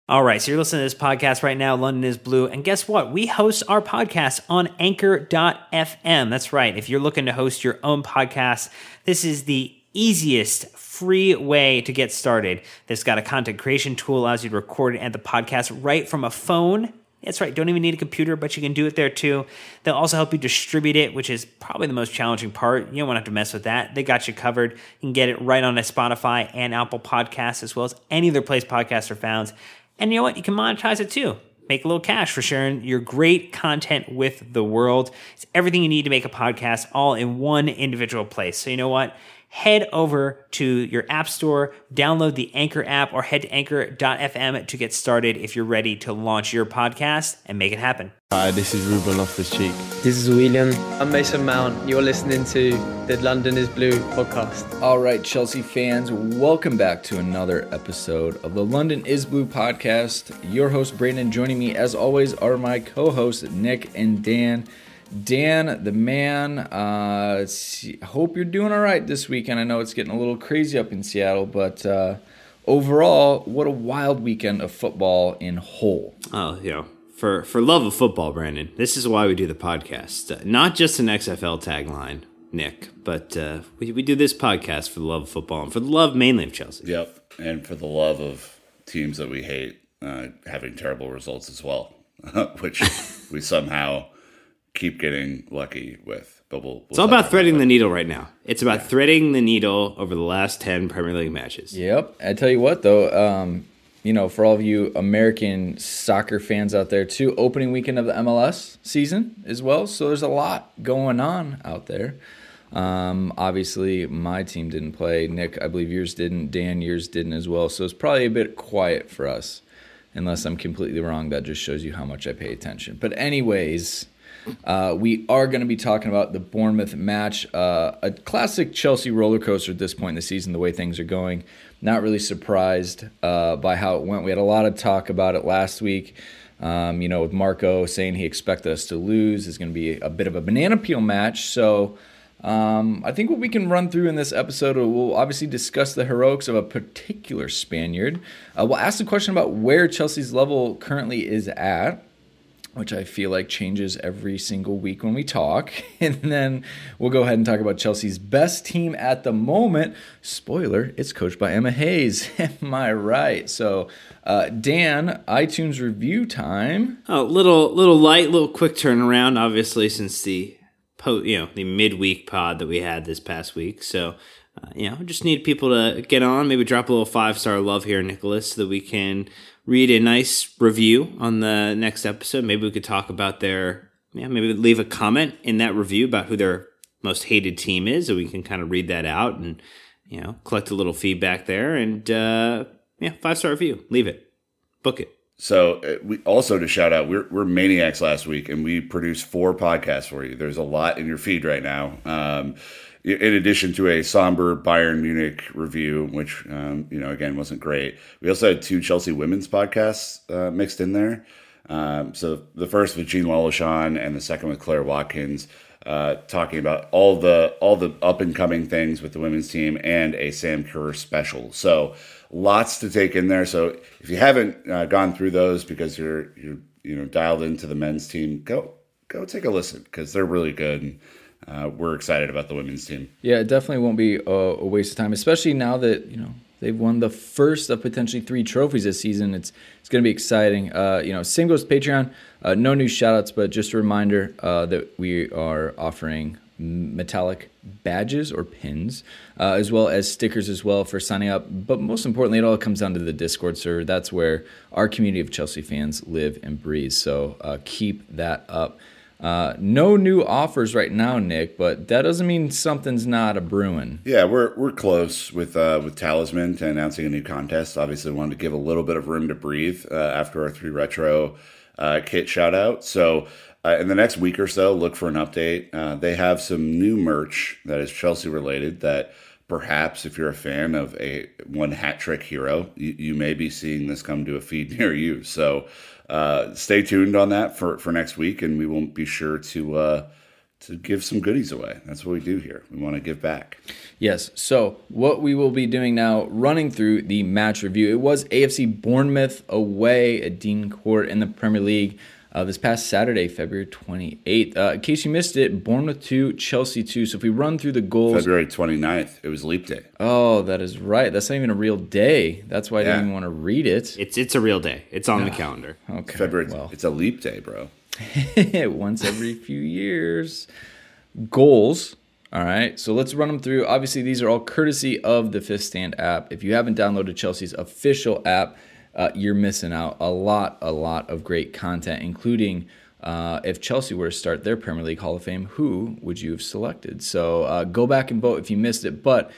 All right, so you're listening to this podcast right now, London is Blue, and guess what? We host our podcast on Anchor.fm. That's right. If you're looking to host your own podcast, this is the easiest free way to get started. This got a content creation tool, allows you to record and add the podcast right from a phone. That's right, don't even need a computer, but you can do it there too. They'll also help you distribute it, which is probably the most challenging part. You don't want to have to mess with that. They got you covered. You can get it right on a Spotify and Apple Podcasts, as well as any other place podcasts are found. And you know what? You can monetize it too. Make a little cash for sharing your great content with the world. It's everything you need to make a podcast all in one individual place. So you know what? Head over to your app store, download the Anchor app, or head to anchor.fm to get started if you're ready to launch your podcast and make it happen. Hi, this is Ruben Loftus-Cheek. This is William. I'm Mason Mount. You're listening to the London is Blue podcast. All right, Chelsea fans, welcome back to another episode of the London is Blue podcast. Your host, Brandon. Joining me, as always, are my co-hosts, Nick and Dan. Dan, the man, hope you're doing all right this weekend. I know it's getting a little crazy up in Seattle, but overall, what a wild weekend of football in whole. Oh, you know, for love of football, Brandon, this is why we do the podcast. Not just an XFL tagline, Nick, but we do this podcast for the love of football and for the love mainly of Chelsea. Yep, and for the love of teams that we hate having terrible results as well, which we somehow keep getting lucky with. But we'll it's all about threading the needle right now. It's about threading the needle over the last 10 Premier League matches. Yep. I tell you what, though, for all of you American soccer fans out there, too, opening weekend of the MLS season as well. So there's a lot going on out there. Obviously, my team didn't play. Nick, I believe yours didn't. Dan, yours didn't as well. So it's probably a bit quiet for us. Unless I'm completely wrong, that just shows you how much I pay attention. But anyways, we are going to be talking about the Bournemouth match, a classic Chelsea roller coaster at this point in the season, the way things are going. Not really surprised by how it went. We had a lot of talk about it last week, with Marco saying he expected us to lose. It's going to be a bit of a banana peel match. So I think what we can run through in this episode, we'll obviously discuss the heroics of a particular Spaniard. We'll ask the question about where Chelsea's level currently is at, which I feel like changes every single week when we talk. And then we'll go ahead and talk about Chelsea's best team at the moment. Spoiler, it's coached by Emma Hayes. Am I right? So, Dan, iTunes review time. Oh, little light, little quick turnaround, obviously, since the midweek pod that we had this past week. So, just need people to get on, maybe drop a little 5-star love here, Nicholas, so that we can read a nice review on the next episode. Maybe we could talk about maybe leave a comment in that review about who their most hated team is, so we can kind of read that out and, collect a little feedback there. And, 5-star review. Leave it. Book it. So we also, to shout out, we're maniacs last week, and we produced 4 podcasts for you. There's a lot in your feed right now. In addition to a somber Bayern Munich review, which, again, wasn't great. We also had 2 Chelsea women's podcasts mixed in there. So the first with Jean Loloshan and the second with Claire Watkins, talking about all the up-and-coming things with the women's team and a Sam Kerr special. So lots to take in there. So if you haven't gone through those because you're dialed into the men's team, go take a listen because they're really good. And, we're excited about the women's team. Yeah, it definitely won't be a waste of time, especially now that they've won the first of potentially 3 trophies this season. It's going to be exciting. Same goes to Patreon. No new shout-outs, but just a reminder that we are offering metallic badges or pins, as well as stickers as well for signing up. But most importantly, it all comes down to the Discord server. That's where our community of Chelsea fans live and breathe. So keep that up. No new offers right now, Nick, but that doesn't mean something's not a brewing. Yeah, we're close with Talisman to announcing a new contest. Obviously, wanted to give a little bit of room to breathe after our 3 retro kit shout out. So in the next week or so, look for an update. They have some new merch that is Chelsea related that perhaps if you're a fan of one hat trick hero, you may be seeing this come to a feed near you. So stay tuned on that for next week, and we will be sure to to give some goodies away. That's what we do here. We want to give back. Yes. So what we will be doing now, running through the match review. It was AFC Bournemouth away at Dean Court in the Premier League this past Saturday, February 28th. In case you missed it, Bournemouth 2, Chelsea 2. So if we run through the goals. February 29th, it was Leap Day. Oh, that is right. That's not even a real day. That's why I didn't even want to read it. It's a real day. It's on the calendar. Okay. February, it's a Leap Day, bro. Once every few years. Goals. All right, so let's run them through. Obviously, these are all courtesy of the Fifth Stand app. If you haven't downloaded Chelsea's official app, you're missing out a lot of great content, including if Chelsea were to start their Premier League Hall of Fame, who would you have selected? So go back and vote if you missed it. But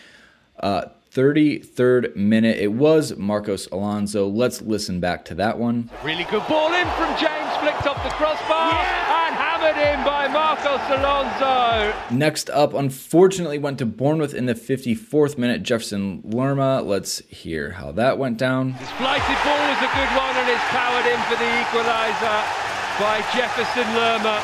33rd minute, it was Marcos Alonso. Let's listen back to that one. Really good ball in from James, flicked off the crossbar and hammered in by Marcos Alonso. Next up, unfortunately, went to Bournemouth in the 54th minute, Jefferson Lerma. Let's hear how that went down. This flighted ball was a good one and it's powered in for the equaliser by Jefferson Lerma.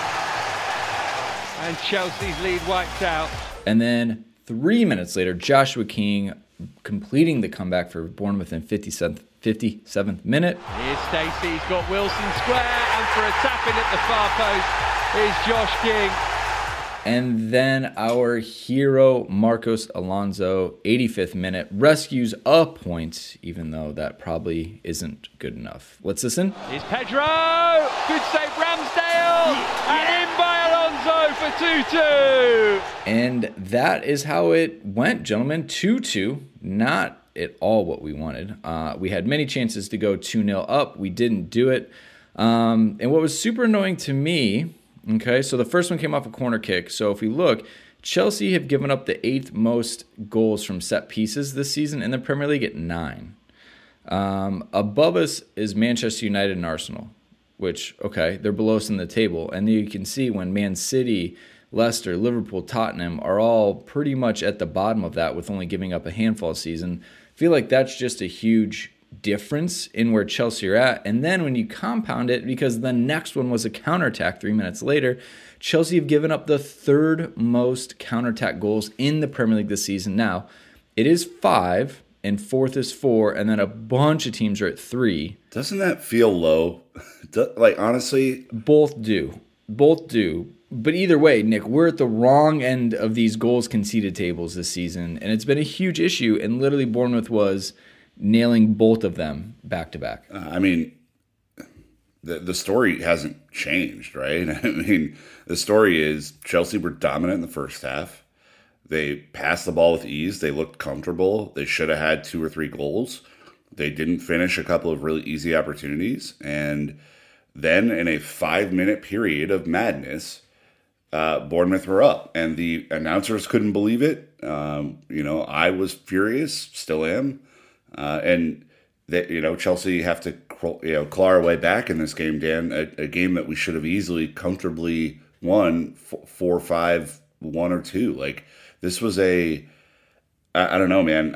And Chelsea's lead wiped out. And then 3 minutes later, Joshua King completing the comeback for Bournemouth in 57th minute. Here's Stacey, he's got Wilson square, and for a tap in at the far post is Josh King. And then our hero, Marcos Alonso, 85th minute, rescues a point, even though that probably isn't good enough. Let's listen. Here's Pedro, good save Ramsdale, and in by Alonso for 2-2. And that is how it went, gentlemen. 2-2, not at all what we wanted. We had many chances to go 2-0 up. We didn't do it. And what was super annoying to me, okay, so the first one came off a corner kick. So if we look, Chelsea have given up the 8th most goals from set pieces this season in the Premier League at 9. Above us is Manchester United and Arsenal, which, okay, they're below us in the table. And you can see when Man City, Leicester, Liverpool, Tottenham are all pretty much at the bottom of that with only giving up a handful of season. I feel like that's just a huge difference in where Chelsea are at. And then when you compound it, because the next one was a counterattack 3 minutes later, Chelsea have given up the 3rd most counterattack goals in the Premier League this season. Now, it is 5, and 4th is 4, and then a bunch of teams are at 3. Doesn't that feel low? Like, honestly? Both do. But either way, Nick, we're at the wrong end of these goals conceded tables this season, and it's been a huge issue, and literally Bournemouth was nailing both of them back to back. I mean, the story hasn't changed, right? I mean, the story is Chelsea were dominant in the first half. They passed the ball with ease. They looked comfortable. They should have had 2 or 3 goals. They didn't finish a couple of really easy opportunities. And then in a 5-minute period of madness, Bournemouth were up. And the announcers couldn't believe it. I was furious, still am. And that, Chelsea have to claw our way back in this game, Dan. A game that we should have easily, comfortably won 4-5, 1 or 2. Like, this was I don't know, man.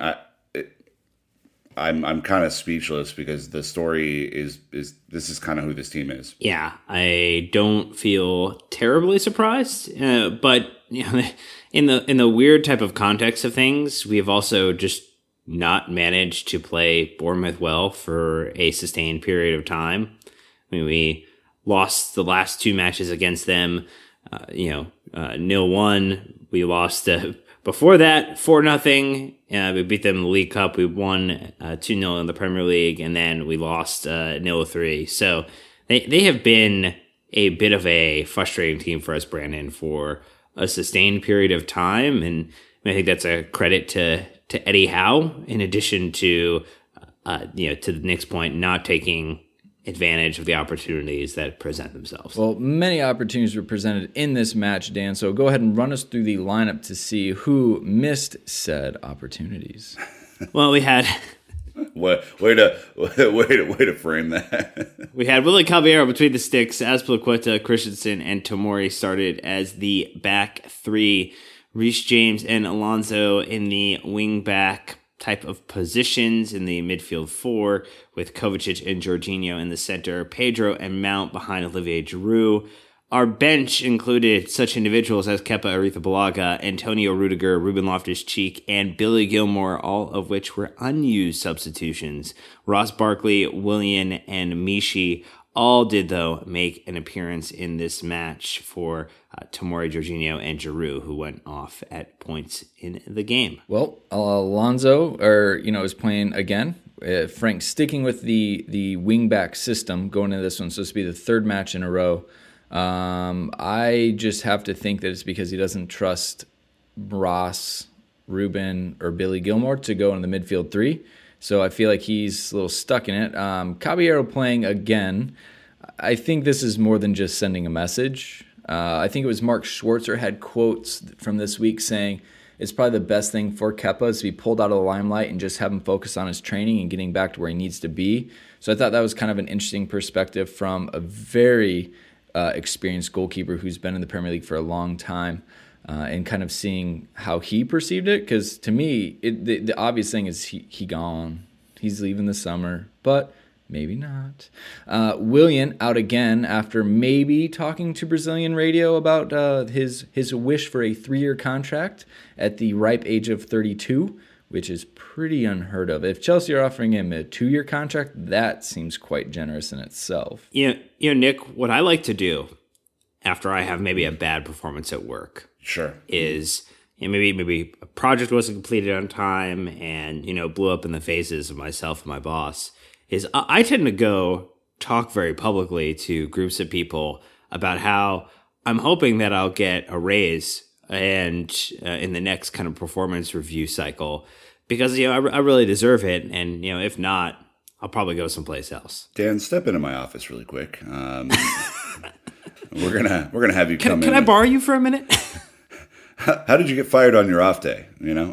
I'm kind of speechless because the story is this is kind of who this team is. Yeah, I don't feel terribly surprised, but in the weird type of context of things, we have also just not managed to play Bournemouth well for a sustained period of time. I mean, we lost the last 2 matches against them, 0-1. We lost before that 4-0. We beat them in the League Cup. We won 2-0 in the Premier League, and then we lost 0-3. So they have been a bit of a frustrating team for us, Brandon, for a sustained period of time, and I think that's a credit to Eddie Howe, in addition to to Nick's point, not taking advantage of the opportunities that present themselves. Well, many opportunities were presented in this match, Dan, so go ahead and run us through the lineup to see who missed said opportunities. Well, we had... way to frame that. We had Willy Caballero between the sticks, Azpilicueta, Christensen, and Tomori started as the back 3. Reece James and Alonso in the wing-back type of positions in the midfield 4, with Kovacic and Jorginho in the center, Pedro and Mount behind Olivier Giroud. Our bench included such individuals as Kepa Arrizabalaga, Antonio Rudiger, Ruben Loftus-Cheek, and Billy Gilmore, all of which were unused substitutions. Ross Barkley, Willian, and Mishi all did, though, make an appearance in this match for Tomori, Jorginho, and Giroud, who went off at points in the game. Well, Alonso, is playing again. Frank sticking with the wing-back system going into this one. So this will be the third match in a row. I just have to think that it's because he doesn't trust Ross, Ruben, or Billy Gilmore to go in the midfield three. So I feel like he's a little stuck in it. Caballero playing again. I think this is more than just sending a message. I think it was Mark Schwarzer had quotes from this week saying it's probably the best thing for Kepa is to be pulled out of the limelight and just have him focus on his training and getting back to where he needs to be. So I thought that was kind of an interesting perspective from a very experienced goalkeeper who's been in the Premier League for a long time, and kind of seeing how he perceived it. Because to me, the obvious thing is he gone. He's leaving this summer, but maybe not. Willian out again after maybe talking to Brazilian radio about his wish for a 3-year contract at the ripe age of 32, which is pretty unheard of. If Chelsea are offering him a 2-year contract, that seems quite generous in itself. You know, Nick, what I like to do after I have maybe a bad performance at work, Sure, is maybe a project wasn't completed on time and blew up in the faces of myself and my boss. Is I tend to go talk very publicly to groups of people about how I'm hoping that I'll get a raise and in the next kind of performance review cycle, because I really deserve it, and if not, I'll probably go someplace else. Dan, step into my office really quick. We're gonna have you come in. Can I borrow you for a minute? How did you get fired on your off day?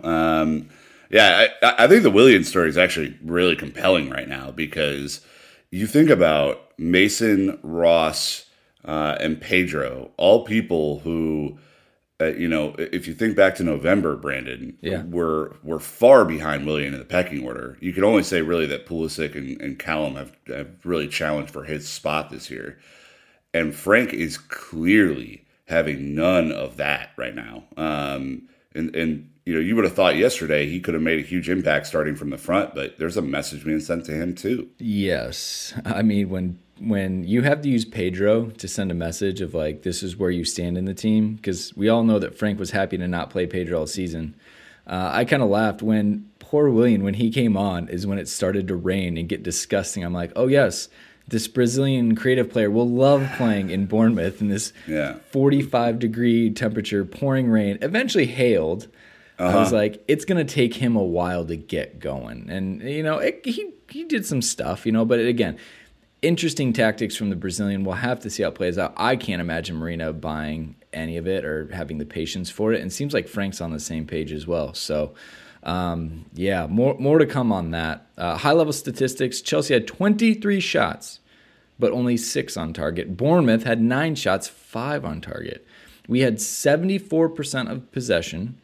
I think the Williams story is actually really compelling right now, because you think about Mason, Ross, and Pedro, all people who, if you think back to November, Brandon, we're far behind Willian in the pecking order. You could only say really that Pulisic and Callum have really challenged for his spot this year. And Frank is clearly having none of that right now. You would have thought yesterday he could have made a huge impact starting from the front, but there's a message being sent to him too. Yes. I mean, when you have to use Pedro to send a message of like, this is where you stand in the team, because we all know that Frank was happy to not play Pedro all season. I kind of laughed when poor Willian, when he came on, is when it started to rain and get disgusting. I'm like, oh yes, this Brazilian creative player will love playing in Bournemouth in this 45-degree temperature, pouring rain, eventually hailed. I was like, it's going to take him a while to get going. And, he did some stuff, but again, interesting tactics from the Brazilian. We'll have to see how it plays out. I can't imagine Marina buying any of it or having the patience for it. And it seems like Frank's on the same page as well. So, more to come on that. High-level statistics, Chelsea had 23 shots, but only 6 on target. Bournemouth had 9 shots, 5 on target. We had 74% of possession,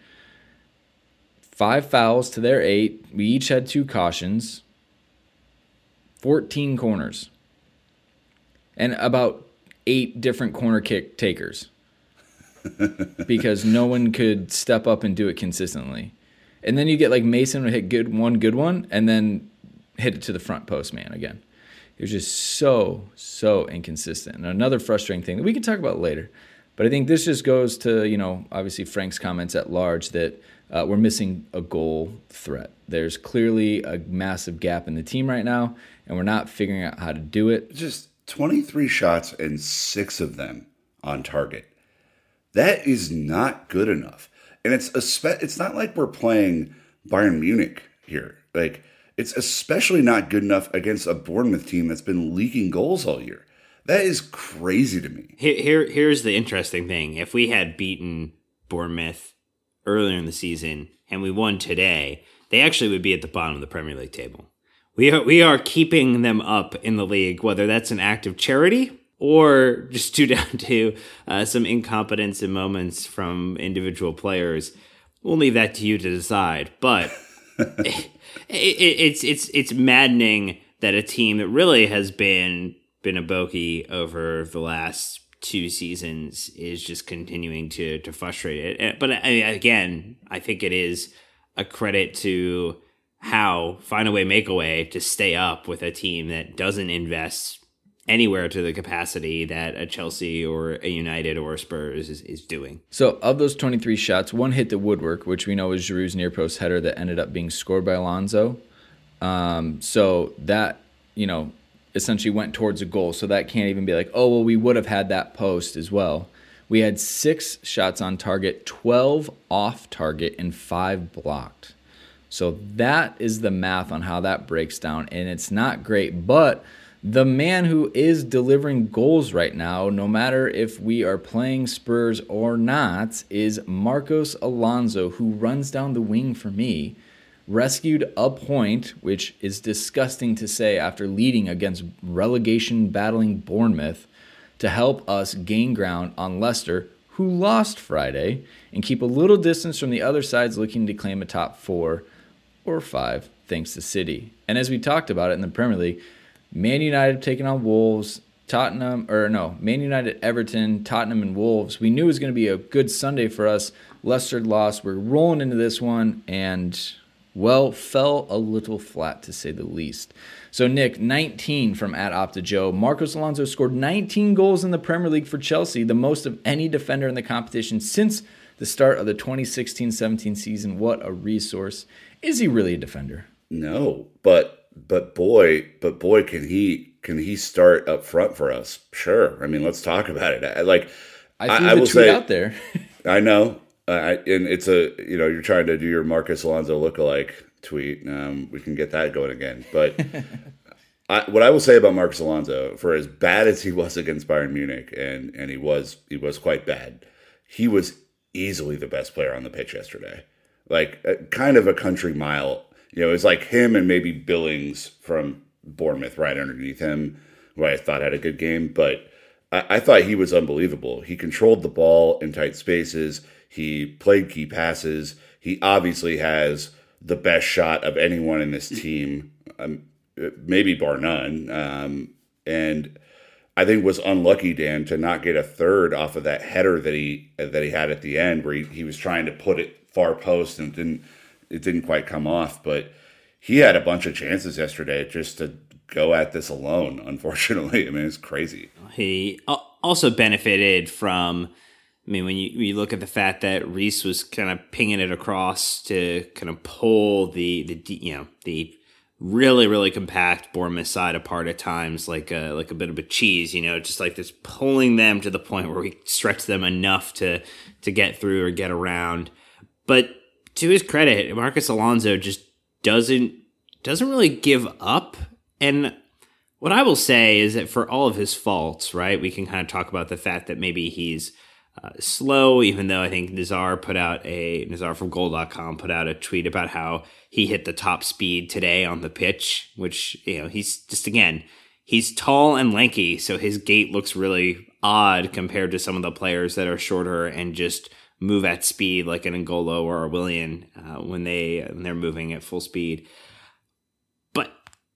5 fouls to their 8. We each had 2 cautions, 14 corners, and about 8 different corner kick takers because no one could step up and do it consistently. And then you get like Mason would hit one good one, and then hit it to the front post man again. It was just so inconsistent. And another frustrating thing that we can talk about later. But I think this just goes to, obviously Frank's comments at large that we're missing a goal threat. There's clearly a massive gap in the team right now, and we're not figuring out how to do it. Just 23 shots and 6 of them on target. That is not good enough. And it's not like we're playing Bayern Munich here. Like, it's especially not good enough against a Bournemouth team that's been leaking goals all year. That is crazy to me. Here's the interesting thing. If we had beaten Bournemouth earlier in the season and we won today, they actually would be at the bottom of the Premier League table. We are keeping them up in the league, whether that's an act of charity or just due down to some incompetence in moments from individual players. We'll leave that to you to decide. But it's maddening that a team that really has been a bogey over the last 2 seasons is just continuing to frustrate it. But again, I think it is a credit to how find a way, make a way to stay up with a team that doesn't invest anywhere to the capacity that a Chelsea or a United or a Spurs is doing. So of those 23 shots, one hit the woodwork, which we know is Giroud's near post header that ended up being scored by Alonso. So that, essentially went towards a goal. So that can't even be like, oh, well, we would have had that post as well. We had 6 shots on target, 12 off target, and 5 blocked. So that is the math on how that breaks down, and it's not great. But the man who is delivering goals right now, no matter if we are playing Spurs or not, is Marcos Alonso, who runs down the wing for me. Rescued a point, which is disgusting to say after leading against relegation battling Bournemouth, to help us gain ground on Leicester, who lost Friday, and keep a little distance from the other sides looking to claim a top 4 or 5 thanks to City. And as we talked about it in the Premier League, Man United taking on Wolves, Man United, Everton, Tottenham, and Wolves. We knew it was going to be a good Sunday for us. Leicester lost. We're rolling into this one, and fell a little flat to say the least. So Nick, 19 from @OptaJoe. Marcos Alonso scored 19 goals in the Premier League for Chelsea, the most of any defender in the competition since the start of the 2016-17 season. What a resource. Is he really a defender? No, but boy, can he start up front for us? Sure. I mean, let's talk about it. I will say out there. I know. And it's you're trying to do your Marcos Alonso lookalike tweet. We can get that going again. But what I will say about Marcos Alonso, for as bad as he was against Bayern Munich, and he was quite bad, he was easily the best player on the pitch yesterday. Kind of a country mile. It was like him and maybe Billings from Bournemouth right underneath him, who I thought had a good game. But I thought he was unbelievable. He controlled the ball in tight spaces. He played key passes. He obviously has the best shot of anyone in this team, maybe bar none. And I think was unlucky, Dan, to not get a third off of that header that he had at the end, where he was trying to put it far post and it didn't quite come off. But he had a bunch of chances yesterday just to go at this alone, unfortunately. I mean, it's crazy. He also benefited from, when you look at the fact that Reece was kind of pinging it across to kind of pull the really, really compact Bournemouth side apart at times, like a bit of a cheese, just like this, pulling them to the point where we stretch them enough to get through or get around. But to his credit, Marcos Alonso just doesn't really give up. And what I will say is that for all of his faults, right, we can kind of talk about the fact that maybe he's slow, even though I think Nazar from Goal.com put out a tweet about how he hit the top speed today on the pitch, which, he's just, again, he's tall and lanky, so his gait looks really odd compared to some of the players that are shorter and just move at speed like an N'Golo or a Willian when they're moving at full speed. But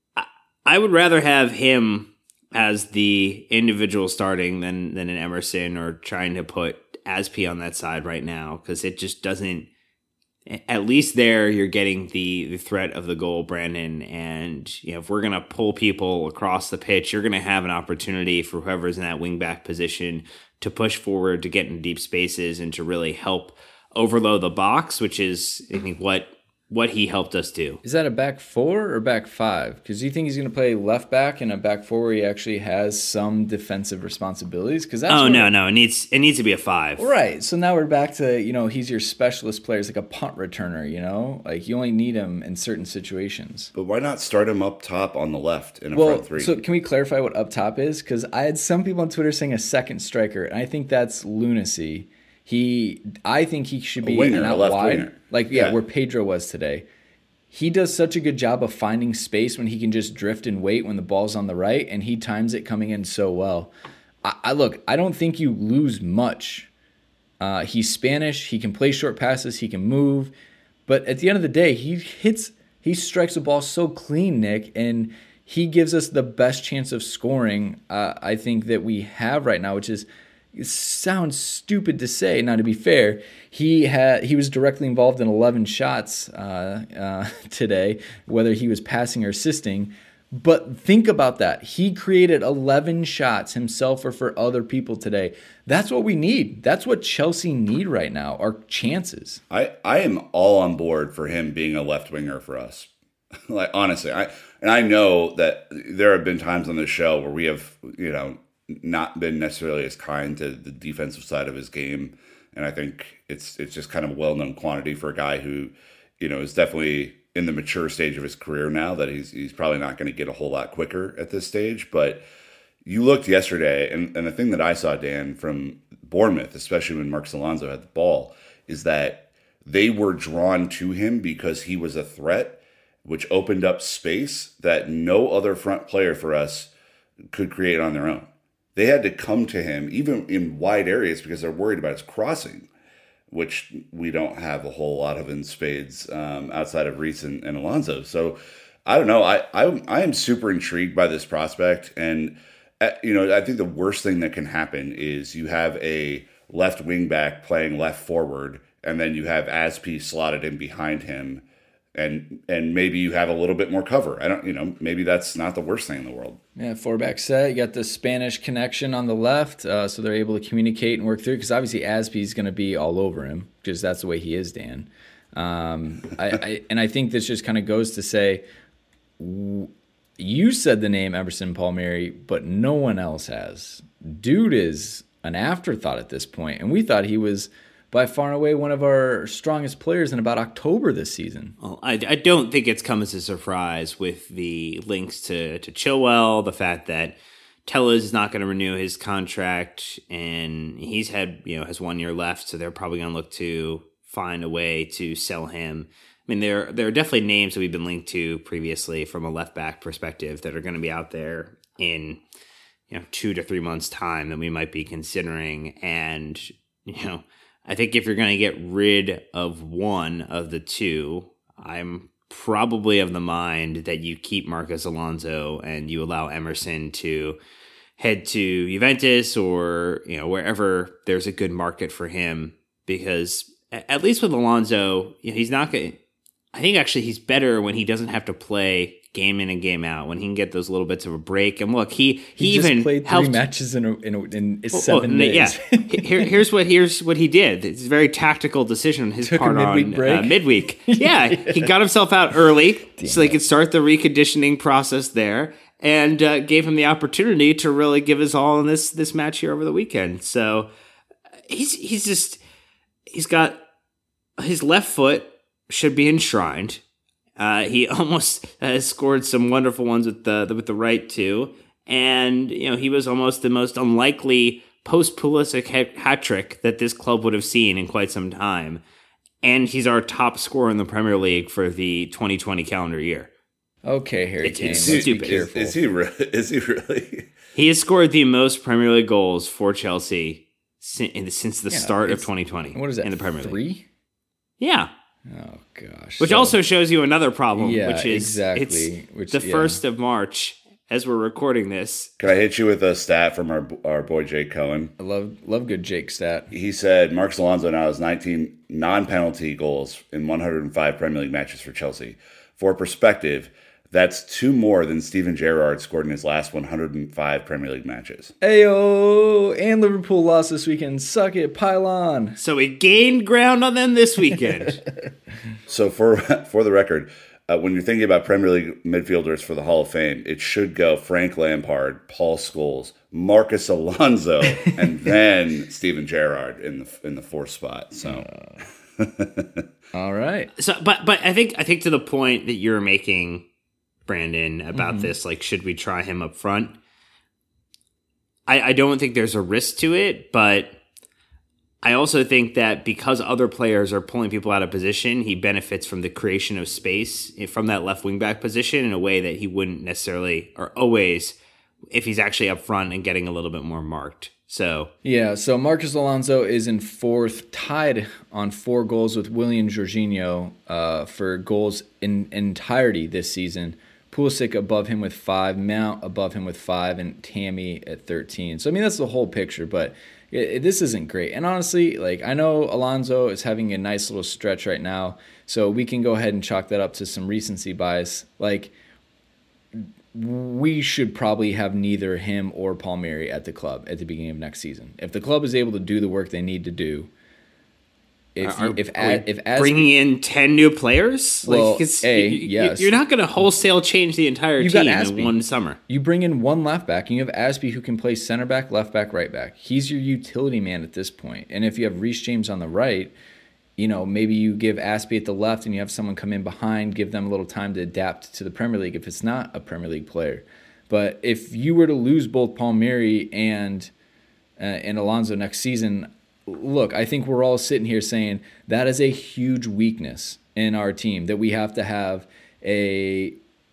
I would rather have him as the individual starting than an Emerson, or trying to put Azpi on that side right now, because it just doesn't. At least there, you're getting the threat of the goal, Brandon. And if we're gonna pull people across the pitch, you're gonna have an opportunity for whoever's in that wingback position to push forward, to get in deep spaces, and to really help overload the box, which is, I think, what he helped us do. Is that a back 4 or back 5? Because do you think he's going to play left back in a back 4 where he actually has some defensive responsibilities? Because that's no, it needs to be a 5. Right. So now we're back to, he's your specialist player. He's like a punt returner, like you only need him in certain situations. But why not start him up top on the left in a front 3? So can we clarify what up top is? Because I had some people on Twitter saying a second striker, and I think that's lunacy. I think he should be winger, out left wide, winger. Where Pedro was today. He does such a good job of finding space when he can just drift and wait when the ball's on the right, and he times it coming in so well. I don't think you lose much. He's Spanish. He can play short passes. He can move. But at the end of the day, he strikes the ball so clean, Nick, and he gives us the best chance of scoring, I think, that we have right now, which is it sounds stupid to say. Now, to be fair, he was directly involved in 11 shots today, whether he was passing or assisting. But think about that. He created 11 shots himself or for other people today. That's what we need. That's what Chelsea need right now, our chances. I am all on board for him being a left winger for us. Like, honestly, I know that there have been times on this show where we have, not been necessarily as kind to the defensive side of his game. And I think it's just kind of a well-known quantity for a guy who, is definitely in the mature stage of his career now, that he's probably not going to get a whole lot quicker at this stage. But you looked yesterday, and the thing that I saw, Dan, from Bournemouth, especially when Marcos Alonso had the ball, is that they were drawn to him because he was a threat, which opened up space that no other front player for us could create on their own. They had to come to him, even in wide areas, because they're worried about his crossing, which we don't have a whole lot of in spades outside of Reece and Alonso. So I don't know. I am super intrigued by this prospect. And, I think the worst thing that can happen is you have a left wing back playing left forward, and then you have Azpi slotted in behind him. And maybe you have a little bit more cover. I don't, maybe that's not the worst thing in the world. Yeah, 4-back set. You got the Spanish connection on the left, so they're able to communicate and work through. Because obviously Azpi is going to be all over him, because that's the way he is, Dan. I think this just kind of goes to say, you said the name Emerson Palmieri, but no one else has. Dude is an afterthought at this point, and we thought he was by far and away one of our strongest players in about October this season. Well, I don't think it's come as a surprise with the links to Chilwell, the fact that Tellez is not going to renew his contract, and he's had has 1 year left, so they're probably going to look to find a way to sell him. I mean, there are definitely names that we've been linked to previously from a left back perspective that are going to be out there in 2 to 3 months' time that we might be considering, and I think if you're going to get rid of one of the two, I'm probably of the mind that you keep Marcos Alonso and you allow Emerson to head to Juventus or wherever there's a good market for him. Because at least with Alonso, he's not going. I think actually he's better when he doesn't have to play game in and game out, when he can get those little bits of a break. And look, he even just played helped 3 matches in 7 days. Yeah, here's what he did. It's a very tactical decision on his Took part a midweek break. Midweek. Yeah, he got himself out early so they could start the reconditioning process there, and gave him the opportunity to really give his all in this match here over the weekend. So he's got his left foot should be enshrined. He almost scored some wonderful ones with the right too, and he was almost the most unlikely post-Pulisic hat trick that this club would have seen in quite some time. And he's our top scorer in the Premier League for the 2020 calendar year. Okay, Harry Kane. It's stupid. Is he really? He has scored the most Premier League goals for Chelsea since the start of 2020. What is that? In the Premier League? 3? Yeah. Oh gosh. Which also shows you another problem, Yeah, which is exactly. it's the 1st of March as we're recording this. Can I hit you with a stat from our boy Jake Cohen? I love good Jake stat. He said Marcos Alonso now has 19 non-penalty goals in 105 Premier League matches for Chelsea. For perspective, that's 2 more than Steven Gerrard scored in his last 105 Premier League matches. Ayo! And Liverpool lost this weekend. Suck it, pile on. So we gained ground on them this weekend. So for the record, when you're thinking about Premier League midfielders for the Hall of Fame, it should go Frank Lampard, Paul Scholes, Marcos Alonso, and then Steven Gerrard in the 4th spot. So, all right. So, but I think to the point that you're making, Brandon, about this, like, should we try him up front? I don't think there's a risk to it, but I also think that because other players are pulling people out of position, he benefits from the creation of space from that left wing back position in a way that he wouldn't necessarily or always if he's actually up front and getting a little bit more marked. So Marcos Alonso is in 4th, tied on 4 goals with William Jorginho for goals in entirety this season, Pulisic above him with 5, Mount above him with 5, and Tammy at 13. So, I mean, that's the whole picture, but this isn't great. And honestly, like, I know Alonso is having a nice little stretch right now, so we can go ahead and chalk that up to some recency bias. Like, we should probably have neither him or Palmieri at the club at the beginning of next season. If the club is able to do the work they need to do, if bringing in 10 new players, well, like yes, you're not going to wholesale change the entire team in one summer. You bring in one left back, and you have Aspie who can play center back, left back, right back. He's your utility man at this point. And if you have Reece James on the right, maybe you give Aspie at the left, and you have someone come in behind, give them a little time to adapt to the Premier League if it's not a Premier League player. But if you were to lose both Palmieri and Alonso next season, look, I think we're all sitting here saying that is a huge weakness in our team, that we have to have a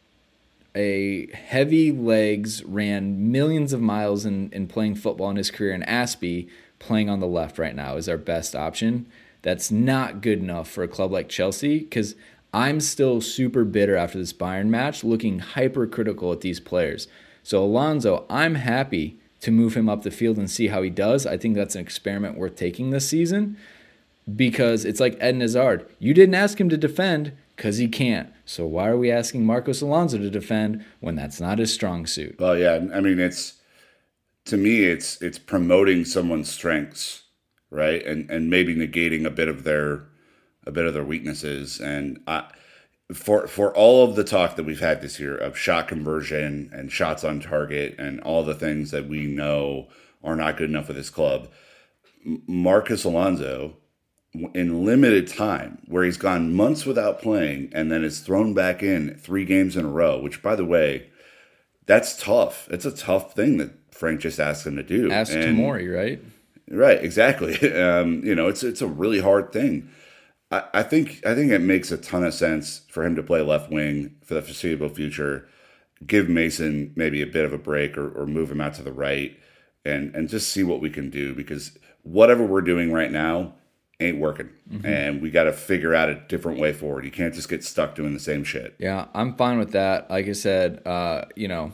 heavy legs, ran millions of miles in playing football in his career, and Aspie playing on the left right now is our best option. That's not good enough for a club like Chelsea, because I'm still super bitter after this Bayern match, looking hypercritical at these players. So Alonso, I'm happy to move him up the field and see how he does. I think that's an experiment worth taking this season, because it's like Eden Hazard. You didn't ask him to defend because he can't. So why are we asking Marcos Alonso to defend when that's not his strong suit? Well, yeah, I mean, to me, it's promoting someone's strengths, right, and maybe negating a bit of their weaknesses. And for all of the talk that we've had this year of shot conversion and shots on target and all the things that we know are not good enough for this club, Marcos Alonso, in limited time, where he's gone months without playing and then is thrown back in 3 games in a row, which, by the way, that's tough. It's a tough thing that Frank just asked him to do. Ask Tomori, right? Right, exactly. It's a really hard thing. I think it makes a ton of sense for him to play left wing for the foreseeable future. Give Mason maybe a bit of a break, or move him out to the right, and just see what we can do, because whatever we're doing right now ain't working. Mm-hmm. And we got to figure out a different way forward. You can't just get stuck doing the same shit. Yeah, I'm fine with that. Like I said, I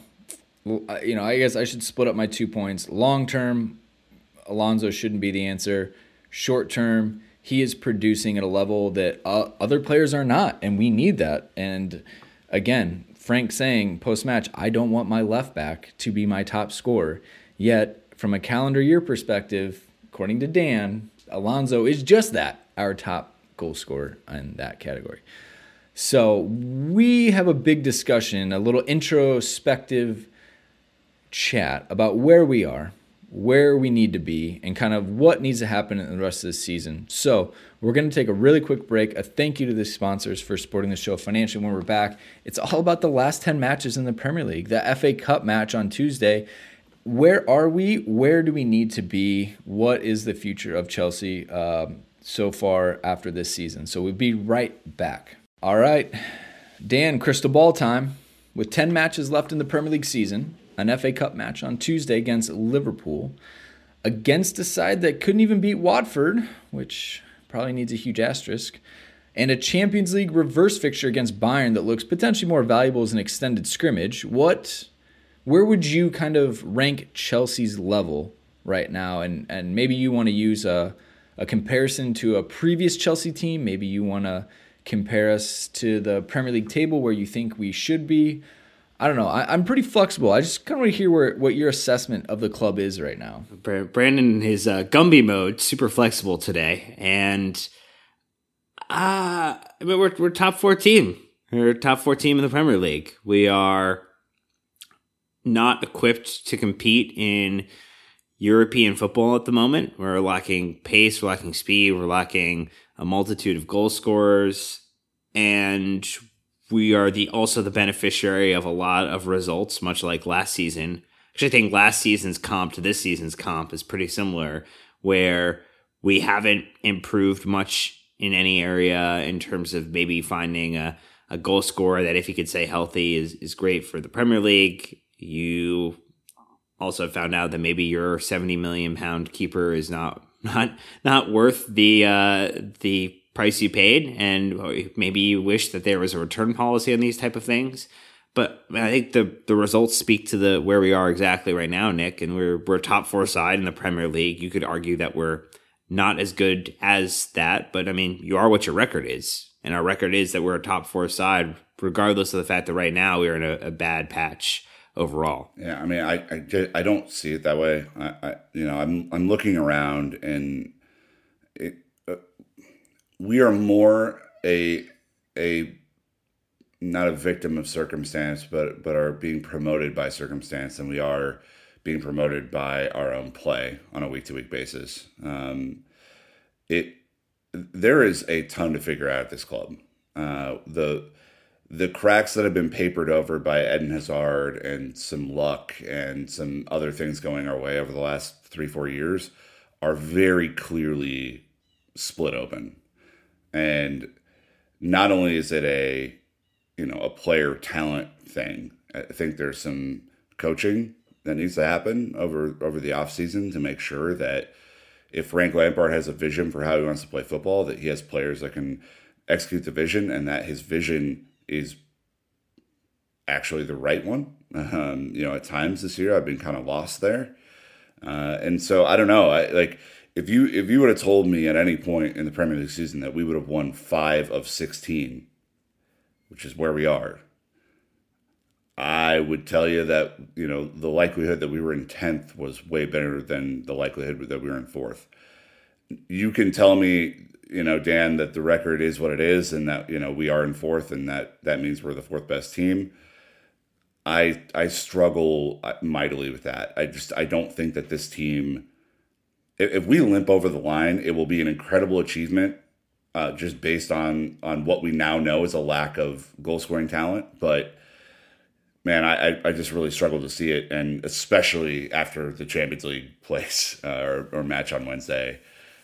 guess I should split up my 2 points. Long term, Alonso shouldn't be the answer. Short term, he is producing at a level that other players are not, and we need that. And again, Frank saying post-match, I don't want my left back to be my top scorer. Yet, from a calendar year perspective, according to Dan, Alonso is just that, our top goal scorer in that category. So we have a big discussion, a little introspective chat about where we are, where we need to be, and kind of what needs to happen in the rest of the season. So we're going to take a really quick break. A thank you to the sponsors for supporting the show financially. When we're back, it's all about the last 10 matches in the Premier League. The FA Cup match on Tuesday. Where are we? Where do we need to be? What is the future of Chelsea so far after this season? So we'll be right back. All right, Dan, crystal ball time. With 10 matches left in the Premier League season, an FA Cup match on Tuesday against Liverpool, against a side that couldn't even beat Watford, which probably needs a huge asterisk, and a Champions League reverse fixture against Bayern that looks potentially more valuable as an extended scrimmage. Where would you kind of rank Chelsea's level right now? And maybe you want to use a comparison to a previous Chelsea team. Maybe you want to compare us to the Premier League table where you think we should be. I don't know. I'm pretty flexible. I just kind of want to hear what your assessment of the club is right now. Brandon in his Gumby mode, super flexible today. And we're top 4 team. We're a top 4 team in the Premier League. We are not equipped to compete in European football at the moment. We're lacking pace, we're lacking speed, we're lacking a multitude of goal scorers, and we are also the beneficiary of a lot of results, much like last season. Actually, I think last season's comp to this season's comp is pretty similar, where we haven't improved much in any area in terms of maybe finding a goal scorer that, if he could stay healthy, is great for the Premier League. You also found out that maybe your £70 million keeper is not worth the price you paid, and maybe you wish that there was a return policy on these type of things. But I think the results speak to where we are exactly right now, Nick, and we're a top 4 side in the Premier League. You could argue that we're not as good as that, but I mean, you are what your record is. And our record is that we're a top 4 side, regardless of the fact that right now we're in a bad patch overall. Yeah, I mean, I don't see it that way. I'm looking around, and we are more a not a victim of circumstance, but are being promoted by circumstance than we are being promoted by our own play on a week-to-week basis. There is a ton to figure out at this club. The cracks that have been papered over by Eden Hazard and some luck and some other things going our way over the last 3-4 years are very clearly split open. And not only is it a player talent thing, I think there's some coaching that needs to happen over the offseason to make sure that if Frank Lampard has a vision for how he wants to play football, that he has players that can execute the vision, and that his vision is actually the right one. At times this year I've been kind of lost there. And so I don't know. If you would have told me at any point in the Premier League season that we would have won 5 of 16, which is where we are, I would tell you that, the likelihood that we were in 10th was way better than the likelihood that we were in 4th. You can tell me, Dan, that the record is what it is and that, we are in 4th and that means we're the 4th best team. I struggle mightily with that. I don't think that this team, if we limp over the line, it will be an incredible achievement just based on what we now know is a lack of goal-scoring talent. But man, I just really struggle to see it, and especially after the Champions League place or match on Wednesday,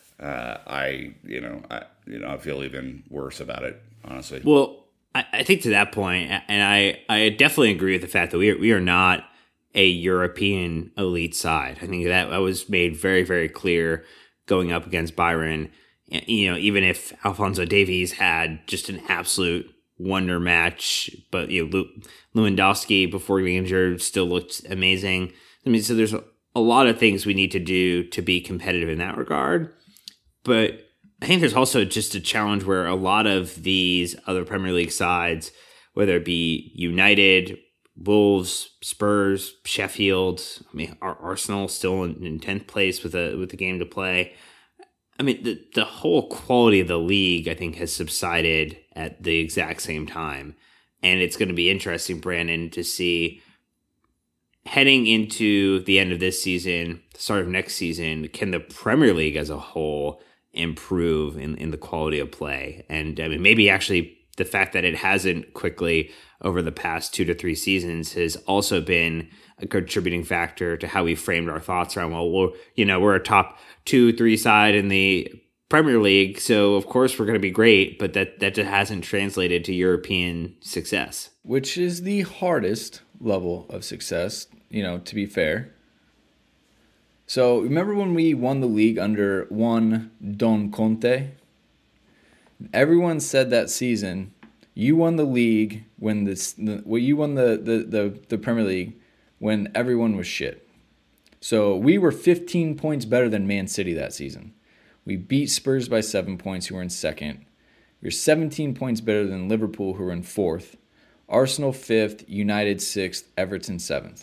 I feel even worse about it, honestly. Well, I think to that point, and I definitely agree with the fact that we are not a European elite side. I think that was made very, very clear going up against Bayern. Even if Alphonso Davies had just an absolute wonder match, but Lewandowski before he was injured still looked amazing. I mean, so there's a lot of things we need to do to be competitive in that regard. But I think there's also just a challenge where a lot of these other Premier League sides, whether it be United, Wolves, Spurs, Sheffield, I mean, Arsenal still in 10th place with a game to play. I mean, the whole quality of the league, I think, has subsided at the exact same time. And it's going to be interesting, Brandon, to see heading into the end of this season, the start of next season, can the Premier League as a whole improve in the quality of play? And I mean, maybe actually the fact that it hasn't quickly over the past 2 to 3 seasons has also been a contributing factor to how we framed our thoughts around, we're a top 2-3 side in the Premier League, so of course we're going to be great, but that just hasn't translated to European success. Which is the hardest level of success, to be fair. So remember when we won the league under one Don Conte? Everyone said that season, you won the league when you won the Premier League when everyone was shit. So we were 15 points better than Man City that season. We beat Spurs by 7 points, who were in second. We were 17 points better than Liverpool, who were in 4th. Arsenal 5th, United 6th, Everton 7th.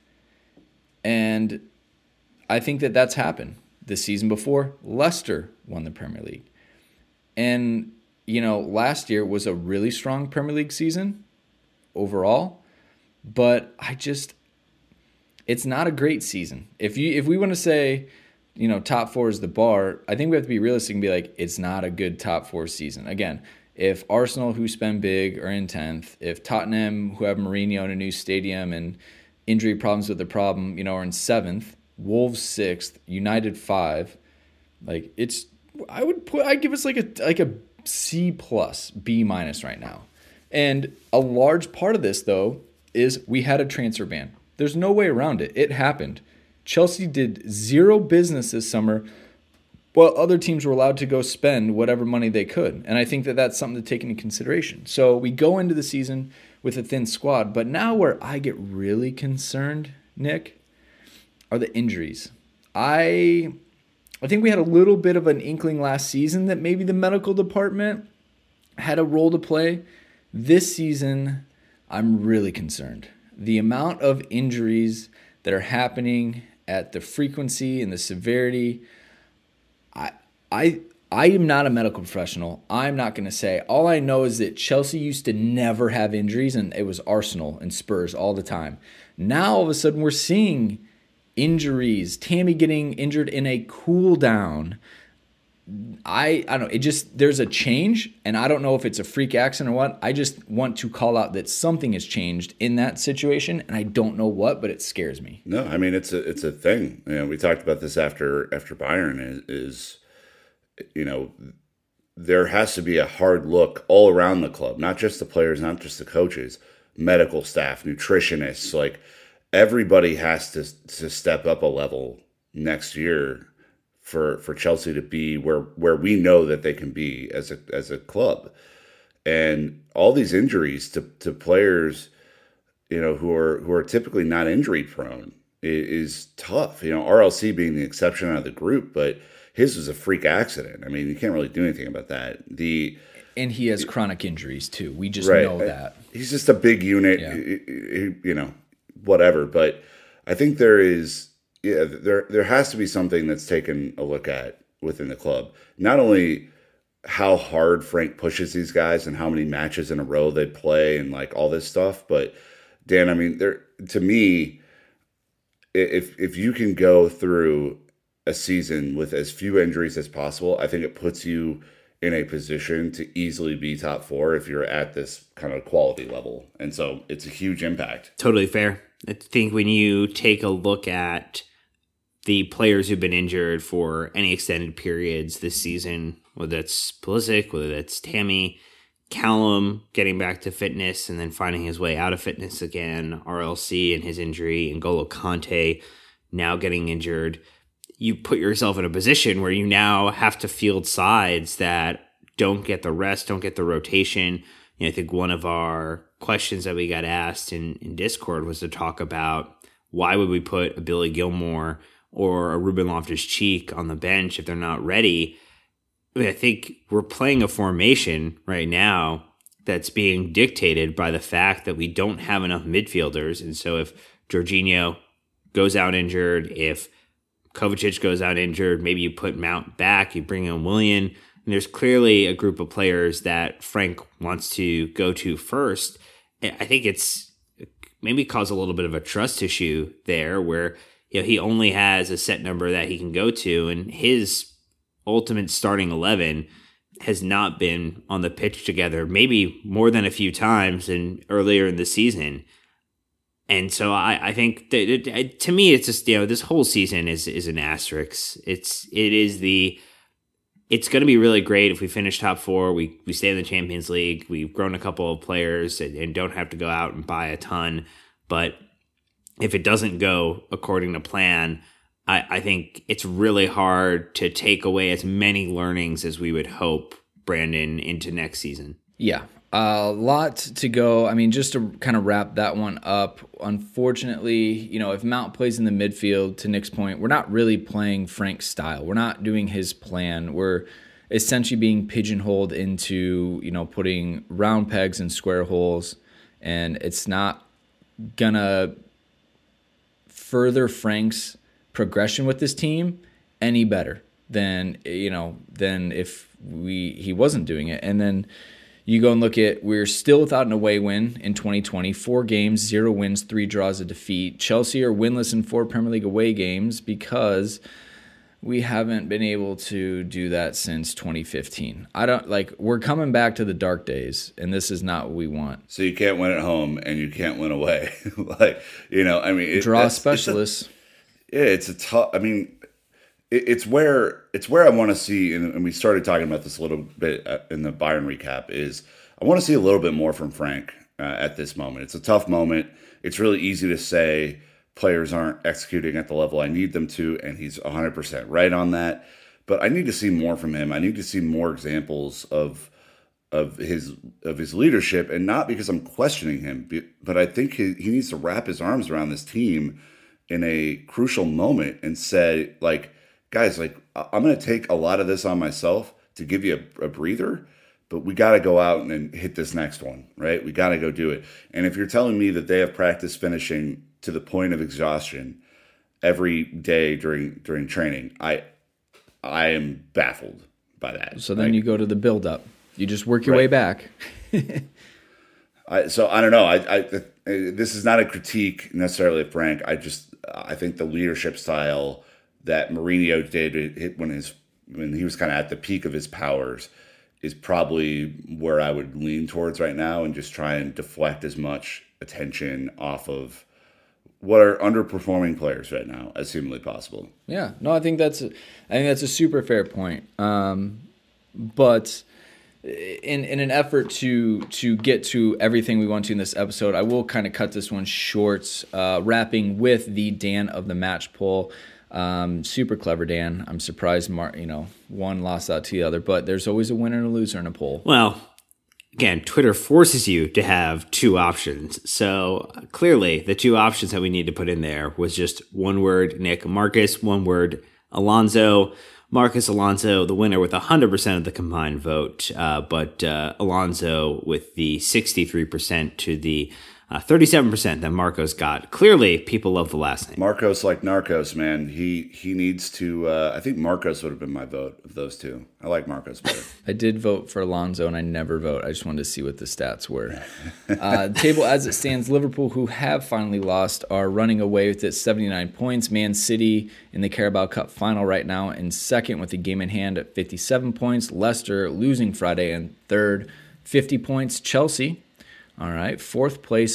And I think that that's happened. The season before, Leicester won the Premier League. And, last year was a really strong Premier League season overall. But it's not a great season. If we want to say, top 4 is the bar, I think we have to be realistic and be like, it's not a good top 4 season. Again, if Arsenal, who spend big, are in 10th, if Tottenham, who have Mourinho in a new stadium and injury problems with the problem, are in 7th, Wolves 6th, United 5, I'd give us like a C+, B- right now. And a large part of this, though, is we had a transfer ban. There's no way around it. It happened. Chelsea did zero business this summer while other teams were allowed to go spend whatever money they could. And I think that that's something to take into consideration. So we go into the season with a thin squad. But now where I get really concerned, Nick, are the injuries. I think we had a little bit of an inkling last season that maybe the medical department had a role to play. This season, I'm really concerned. The amount of injuries that are happening at the frequency and the severity, I am not a medical professional. I'm not going to say. All I know is that Chelsea used to never have injuries, and it was Arsenal and Spurs all the time. Now, all of a sudden, we're seeing injuries. Tammy getting injured in a cool down. I don't know. It just, there's a change, and I don't know if it's a freak accident or what. I just want to call out that something has changed in that situation, and I don't know what, but it scares me. No, I mean, it's a thing. You know, we talked about this after Bayern is you know, there has to be a hard look all around the club, not just the players, not just the coaches, medical staff, nutritionists, like everybody has to step up a level next year for Chelsea to be where we know that they can be as a club. And all these injuries to players, you know, who are typically not injury prone is tough. You know, RLC being the exception out of the group, but his was a freak accident. I mean, you can't really do anything about that. And he has chronic injuries too. We just know that. He's just a big unit, you know, whatever. But I think there has to be something that's taken a look at within the club. Not only how hard Frank pushes these guys and how many matches in a row they play and like all this stuff, but Dan, I mean, to me, if you can go through a season with as few injuries as possible, I think it puts you in a position to easily be top 4 if you're at this kind of quality level. And so it's a huge impact. Totally fair. I think when you take a look at the players who've been injured for any extended periods this season, whether that's Pulisic, whether that's Tammy, Callum getting back to fitness and then finding his way out of fitness again, RLC and his injury, N'Golo Kante now getting injured, you put yourself in a position where you now have to field sides that don't get the rest, don't get the rotation. You know, I think one of our questions that we got asked in Discord was to talk about why would we put a Billy Gilmore or a Ruben Loftus-Cheek on the bench if they're not ready. I mean, I think we're playing a formation right now that's being dictated by the fact that we don't have enough midfielders. And so if Jorginho goes out injured, if Kovacic goes out injured, maybe you put Mount back, you bring in Willian. And there's clearly a group of players that Frank wants to go to first. I think it's maybe caused a little bit of a trust issue there where, you know, he only has a set number that he can go to, and his ultimate starting 11 has not been on the pitch together, maybe more than a few times than earlier in the season. And so I think that to me, it's just, you know, this whole season is an asterisk. It's going to be really great if we finish top 4. We stay in the Champions League. We've grown a couple of players and don't have to go out and buy a ton. But if it doesn't go according to plan, I think it's really hard to take away as many learnings as we would hope, Brandon, into next season. Yeah. A lot to go. I mean, just to kind of wrap that one up, unfortunately, you know, if Mount plays in the midfield, to Nick's point, we're not really playing Frank's style. We're not doing his plan. We're essentially being pigeonholed into, you know, putting round pegs in square holes, and it's not gonna further Frank's progression with this team any better than, you know, than if he wasn't doing it. And then you go and look at, we're still without an away win in 2020. 4 games, 0 wins, 3 draws, a defeat. Chelsea are winless in 4 Premier League away games because we haven't been able to do that since 2015. We're coming back to the dark days, and this is not what we want. So you can't win at home and you can't win away. Like, you know, I mean, draw specialists. It's a tough, I mean, it's where I want to see, and we started talking about this a little bit in the Bayern recap, is I want to see a little bit more from Frank at this moment. It's a tough moment. It's really easy to say players aren't executing at the level I need them to, and he's 100% right on that. But I need to see more from him. I need to see more examples of his leadership, and not because I'm questioning him, but I think he needs to wrap his arms around this team in a crucial moment and say, like, guys, like, I'm going to take a lot of this on myself to give you a breather, but we got to go out and hit this next one, right? We got to go do it. And if you're telling me that they have practice finishing to the point of exhaustion every day during training, I am baffled by that. So then you go to the build-up. You just work your way back. So I don't know. This is not a critique necessarily of Frank. I think the leadership style that Mourinho did when he was kind of at the peak of his powers is probably where I would lean towards right now, and just try and deflect as much attention off of what are underperforming players right now as humanly possible. Yeah, no, I think that's a super fair point. But in an effort to get to everything we want to in this episode, I will kind of cut this one short, wrapping with the Dan of the Match poll. Super clever, Dan. I'm surprised one lost out to the other, but there's always a winner and a loser in a poll. Well, again, Twitter forces you to have two options. So clearly the two options that we need to put in there was just one word, Nick Marcus, one word, Alonso. Marcus Alonso, the winner with 100% of the combined vote, but Alonso with the 63% to the 37% that Marcos got. Clearly, people love the last name. Marcos like Narcos, man. He needs to. I think Marcos would have been my vote of those two. I like Marcos better. I did vote for Alonso, and I never vote. I just wanted to see what the stats were. The table as it stands, Liverpool, who have finally lost, are running away with it, 79 points. Man City in the Carabao Cup final right now in second with a game in hand at 57 points. Leicester losing Friday in third, 50 points. Chelsea, all right, fourth place,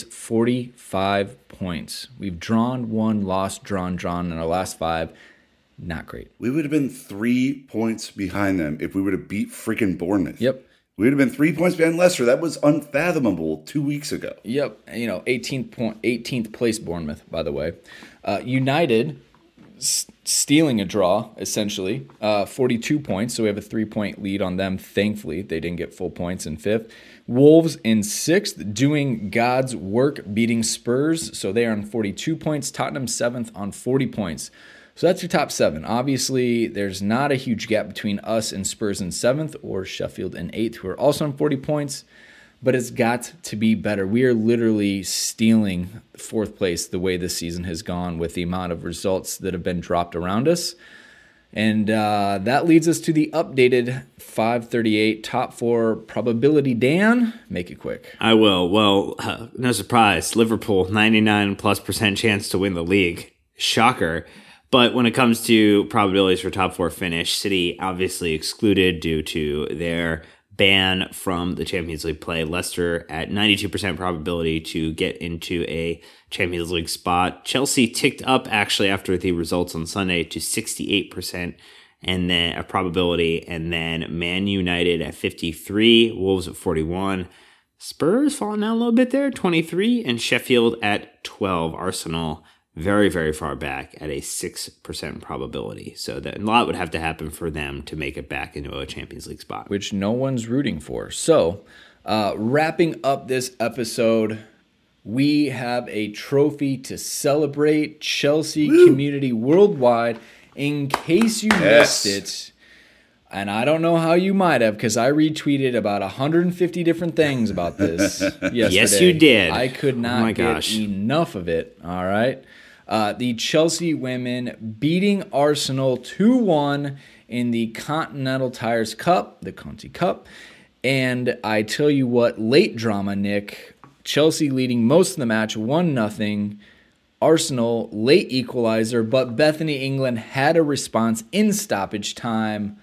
45 points. We've drawn one, lost, drawn in our last five. Not great. We would have been 3 points behind them if we would have beat freaking Bournemouth. Yep. We would have been 3 points behind Leicester. That was unfathomable 2 weeks ago. Yep. 18th place Bournemouth, by the way. United stealing a draw, essentially. 42 points, so we have a 3-point lead on them. Thankfully, they didn't get full points in fifth. Wolves in sixth, doing God's work, beating Spurs. So they are on 42 points. Tottenham seventh on 40 points. So that's your top seven. Obviously, there's not a huge gap between us and Spurs in seventh, or Sheffield in eighth, who are also on 40 points. But it's got to be better. We are literally stealing fourth place the way this season has gone with the amount of results that have been dropped around us. And that leads us to the updated 538 top four probability. Dan, make it quick. I will. Well, no surprise. Liverpool, 99+% chance to win the league. Shocker. But when it comes to probabilities for top four finish, City obviously excluded due to their ban from the Champions League play. Leicester at 92% probability to get into a Champions League spot. Chelsea ticked up actually after the results on Sunday to 68% and then a probability, and then Man United at 53, Wolves at 41, Spurs falling down a little bit there, 23, and Sheffield at 12. Arsenal very, very far back at a 6% probability. So that a lot would have to happen for them to make it back into a Champions League spot, which no one's rooting for. So, wrapping up this episode, we have a trophy to celebrate. Chelsea community worldwide. In case you missed it, and I don't know how you might have, because I retweeted about 150 different things about this yesterday. Yes, you did. I could not get enough of it. All right. The Chelsea women beating Arsenal 2-1 in the Continental Tires Cup, the Conti Cup. And I tell you what, late drama, Nick. Chelsea leading most of the match, 1-0. Arsenal, late equalizer, but Bethany England had a response in stoppage time.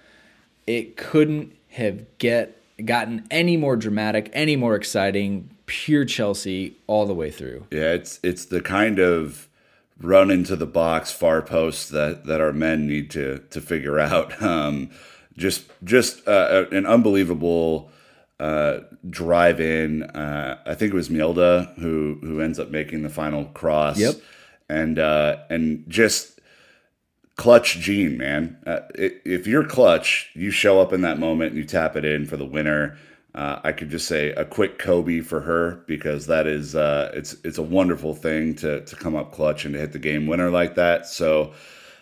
It couldn't have gotten any more dramatic, any more exciting. Pure Chelsea all the way through. Yeah, it's the kind of run into the box far post that our men need to figure out. Just an unbelievable drive in. I think it was Mielda who ends up making the final cross. Yep. And just clutch gene, man. If you're clutch, you show up in that moment and you tap it in for the winner. I could just say a quick Kobe for her, because that is it's a wonderful thing to come up clutch and to hit the game winner like that. So,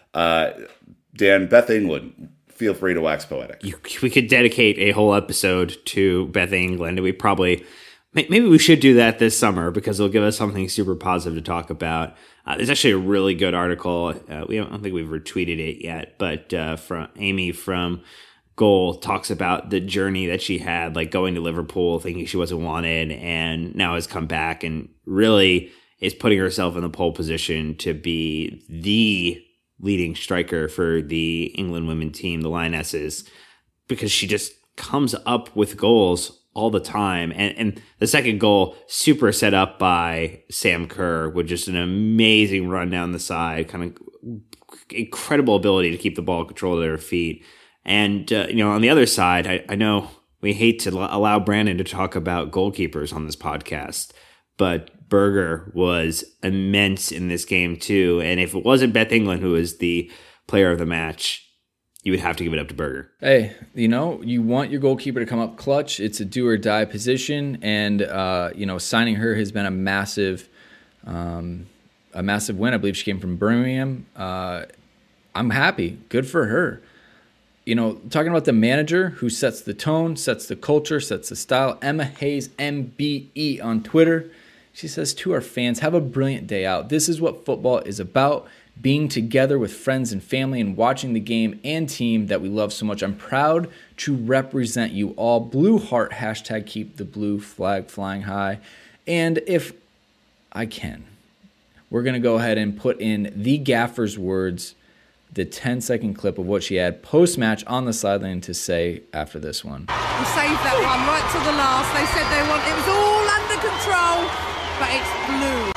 Dan, Beth England, feel free to wax poetic. We could dedicate a whole episode to Beth England, and maybe we should do that this summer, because it'll give us something super positive to talk about. There's actually a really good article. I don't think we've retweeted it yet, but from Amy from Goal talks about the journey that she had, like going to Liverpool thinking she wasn't wanted, and now has come back and really is putting herself in the pole position to be the leading striker for the England women team, the Lionesses, because she just comes up with goals all the time. And the second goal, super set up by Sam Kerr, with just an amazing run down the side, kind of incredible ability to keep the ball controlled at her feet. And, on the other side, I know we hate to allow Brandon to talk about goalkeepers on this podcast, but Berger was immense in this game too. And if it wasn't Beth England who was the player of the match, you would have to give it up to Berger. Hey, you want your goalkeeper to come up clutch. It's a do or die position, and signing her has been a massive win. I believe she came from Birmingham. I'm happy. Good for her. Talking about the manager who sets the tone, sets the culture, sets the style, Emma Hayes, MBE on Twitter. She says to our fans, have a brilliant day out. This is what football is about, being together with friends and family and watching the game and team that we love so much. I'm proud to represent you all. Blue heart, hashtag keep the blue flag flying high. And if I can, we're going to go ahead and put in the gaffer's words, the 10-second clip of what she had post-match on the sideline to say after this one. We saved that one right to the last. They said it was all under control, but it's blue.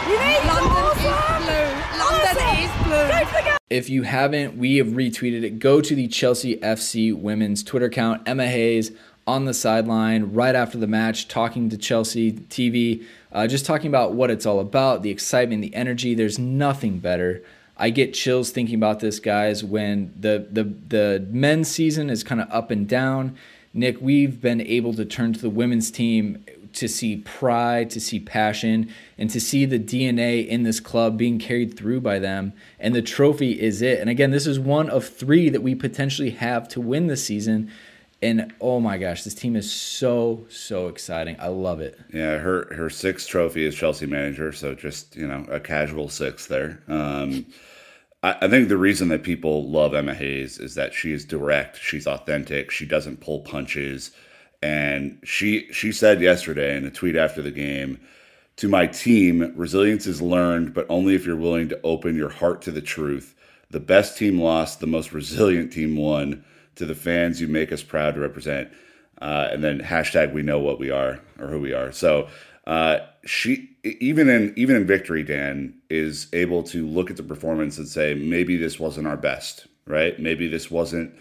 London is blue. If you haven't, we have retweeted it. Go to the Chelsea FC women's Twitter account, Emma Hayes on the sideline right after the match, talking to Chelsea TV, just talking about what it's all about, the excitement, the energy. There's nothing better. I get chills thinking about this, guys, when the men's season is kind of up and down. Nick, we've been able to turn to the women's team to see pride, to see passion, and to see the DNA in this club being carried through by them. And the trophy is it. And again, this is one of 3 that we potentially have to win this season. And oh my gosh, this team is so exciting. I love it. Yeah, her 6th trophy as Chelsea manager, so just a casual 6th there. I think the reason that people love Emma Hayes is that she is direct, she's authentic, she doesn't pull punches, and she said yesterday in a tweet after the game, to my team, resilience is learned, but only if you're willing to open your heart to the truth. The best team lost, the most resilient team won. To the fans, you make us proud to represent. And then hashtag we know what we are or who we are. So she even in victory, Dan, is able to look at the performance and say, maybe this wasn't our best, right? Maybe this wasn't,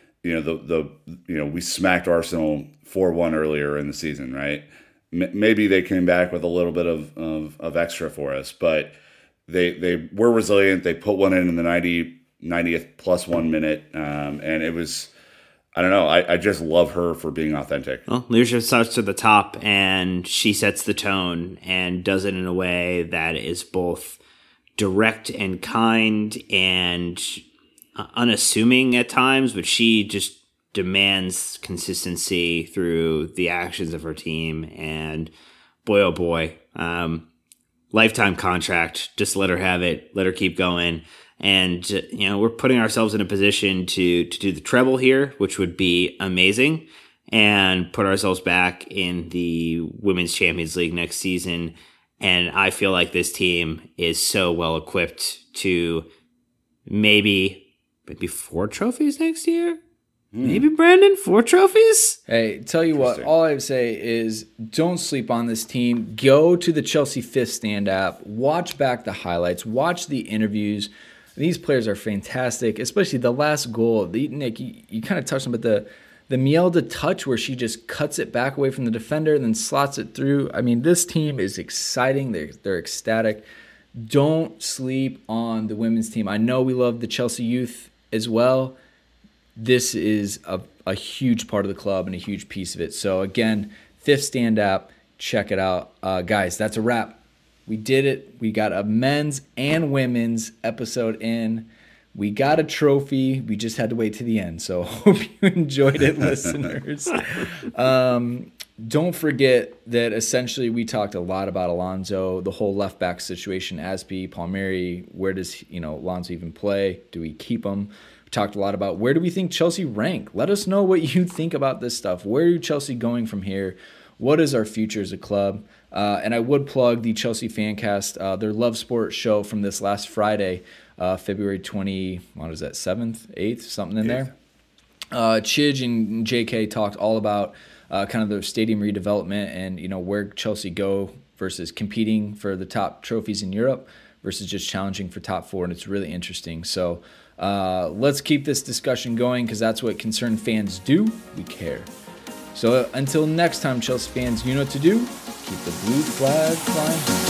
we smacked Arsenal 4-1 earlier in the season, right? Maybe they came back with a little bit of extra for us, but they were resilient. They put one in the 90th plus 1 minute, and it was, I don't know, I just love her for being authentic. Well, leadership starts at the top, and she sets the tone and does it in a way that is both direct and kind and unassuming at times, but she just demands consistency through the actions of her team. And boy, oh boy, lifetime contract. Just let her have it. Let her keep going. And, we're putting ourselves in a position to do the treble here, which would be amazing, and put ourselves back in the Women's Champions League next season. And I feel like this team is so well equipped to maybe 4 trophies next year. Maybe, Brandon, 4 trophies? Hey, tell you what, all I would say is don't sleep on this team. Go to the Chelsea Fifth Stand app. Watch back the highlights. Watch the interviews. These players are fantastic, especially the last goal. Nick, you kind of touched on it, but the Mielda touch where she just cuts it back away from the defender and then slots it through. I mean, this team is exciting. They're ecstatic. Don't sleep on the women's team. I know we love the Chelsea youth as well. This is a huge part of the club and a huge piece of it. So again, Fifth Stand app. Check it out. Guys, that's a wrap. We did it. We got a men's and women's episode in. We got a trophy. We just had to wait to the end. So hope you enjoyed it, listeners. Don't forget that essentially we talked a lot about Alonso, the whole left back situation, Aspi, Palmieri. Where does Alonso even play? Do we keep him? We talked a lot about where do we think Chelsea rank? Let us know what you think about this stuff. Where are Chelsea going from here? What is our future as a club? And I would plug the Chelsea Fancast, their Love Sport show from this last Friday, February 7th, 8th, something in there. Chidge and JK talked all about kind of the stadium redevelopment and, where Chelsea go versus competing for the top trophies in Europe versus just challenging for top 4. And it's really interesting. So let's keep this discussion going because that's what concerned fans do. We care. So until next time, Chelsea fans, you know what to do. Keep the blue flag flying.